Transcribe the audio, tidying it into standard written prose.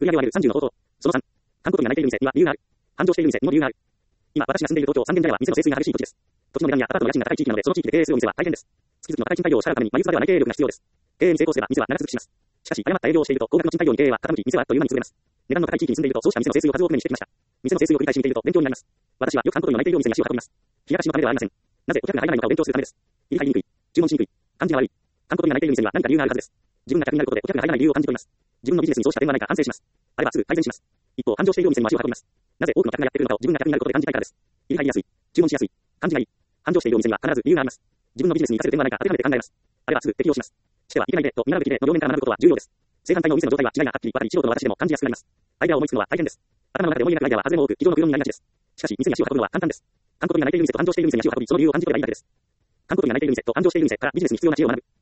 売上を上げる30の方法。その3、観光にが泣いている店には理由がある。繁盛している店にも理由がある。今、私が住んでいる東京三軒茶屋は店の清水が激しい土地です。土地の値段やアパートの家賃が高い地域なので、その地域で経営するお店は大変です。月々の高い賃貸料を支払うために、眉唾ではない経営力が必要です。経営に成功すれば店は長続きします。しかし、誤った営業をしていると、高額の賃貸料に経営は傾き、店はあっという間に潰れます。値段の高い地域に住んでいると、そうした店の清水を数多く目にしてきました。店の清水を繰り返し見ていると勉強になります。私はよく観光にが泣いているお店に足を運びます。気がしのためではありません。なぜお客が入らないのかを勉強するためです。入りにくい、注文しにくい、感じが悪い。観光にが泣いている店には何か理由があるはずです。自分が客になることでお客が入らない理由を感じ取ります。自分のビジネスにそうした点がないか反省します。あればすぐ改善します。一方、繁盛しているお店にも足を運びます。なぜ多くの客がやっているのかを自分が客になることで感じたいからです。入りやすい、注文しやすい、感じがいい。繁盛しているお店には必ず理由があります。自分のビジネスに活かせる点はないか当てはめて考えます。あればすぐ適用します。してはいけないでと見習うべきでの両面から学ぶことは重要です。正反対のお店の状態は違いがはっきり分かり、素人の私でも感じやすくなります。アイデアを思いつくのは大変です。頭の中で思い描くアイデアは外れも多く、非常の空論になりがちです。しかし、店に足を運ぶのは簡単です。観光にが泣いている店と繁盛している店に足を運び、その理由を感じ取ればいいだけです。観光にが泣いている店と繁盛している店からビジネスに必要な知恵を学ぶ。